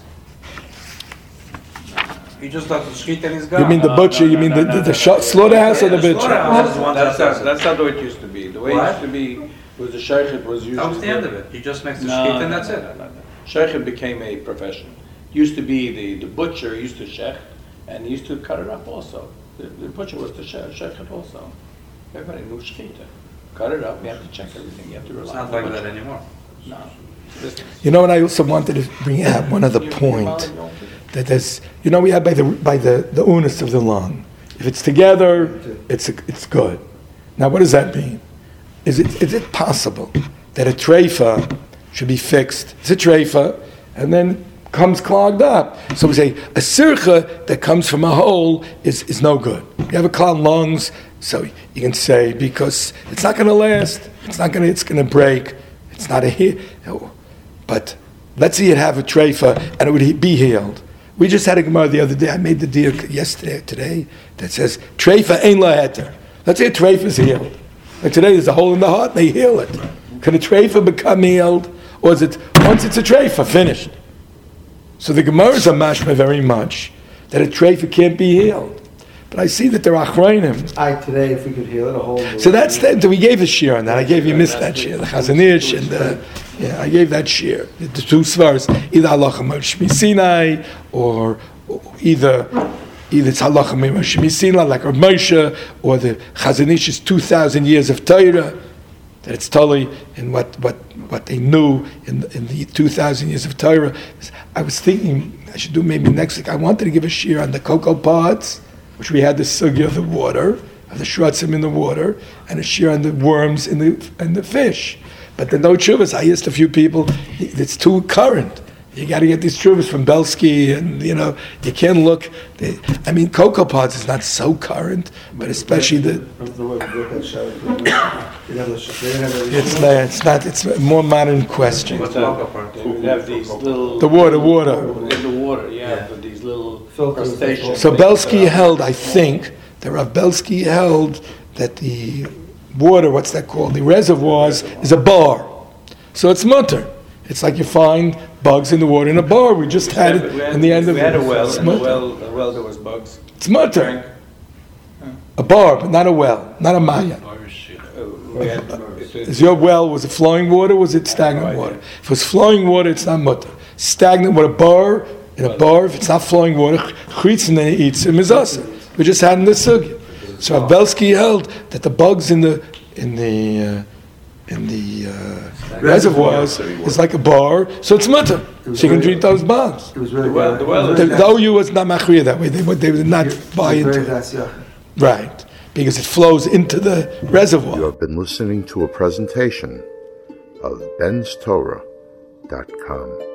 He just does the shchita in his gun. You mean the butcher? You mean the slaughterhouse or the butcher? That's not the way it used to be. The way it used to be was the shaykhet was used that was the end of it. He just makes the shchita and that's it. No. Shaykhet became a profession. Used to be the butcher used to shech, and he used to cut it up also. The butcher was the shaykhet also. Everybody knew shchita. Cut it up, you have to check everything, you have to rely on It's not like that anymore. No. You know what I also wanted to bring out? One other point. That there's, we have by the onus of the lung. If it's together, it's good. Now, what does that mean? Is it possible that a treifa should be fixed? It's a treifa, and then comes clogged up. So we say a sircha that comes from a hole is no good. You have a clogged lungs, so you can say because it's not going to last. It's going to break. It's not a heal. But let's say you have a treifa and it would be healed. We just had a Gemara the other day. I made the deal yesterday or today that says treifa ein la heter. Let's say a treifa is healed. Like today, there's a hole in the heart, and they heal it. Can a treifa become healed, or is it once it's a treifa finished? So the Gemara is a mashma very much that a treifa can't be healed. but I see that they're achrayim. Today, if we could heal it, a whole. So that's we gave a shir on that. I gave you missed that shir, the Chazon Ish and I gave that shir. The two svars, either halacha Shmi Sinai or either it's halacha Shmi Sinai like Rav Moshe, or the Chazon Ish is 2,000 years of Torah. That it's totally in what they knew in the 2,000 years of Torah. I was thinking I should do maybe next week. I wanted to give a shir on the cocoa pods, which we had the sugya of the water, of the shrotzim in the water, and a shir on the worms in the fish. But the no tshuvas, I asked a few people, it's too current. You got to get these tshuvas from Belsky, and you can't look. Cocoa pods is not so current, but especially it's not. It's a more modern question. What's cocoa pod? They have these little. The water. In the water, but these little crustaceans. So Belsky held, I think, that Rav Belsky held that the water, what's that called? The reservoirs is a bar, so it's mutter. It's like you find bugs in the water in a bar. We just had it in the end of it. We had a well. In the well there was bugs. It's mutter. A bar, but not a well, not a maya. Is your well, was it flowing water or was it stagnant water? If it was flowing water, it's not mutter. Stagnant water, in a bar, if it's not flowing water, chitzin and it eats him is us. We just had in the sugya. So Belsky held that the bugs in the reservoirs is like a bar, so it's mutter. So you can drink those bugs. It was really the OU was not machriya that way. They did not buy into it. Right, because it flows into the reservoir. You have been listening to a presentation of benstorah.com.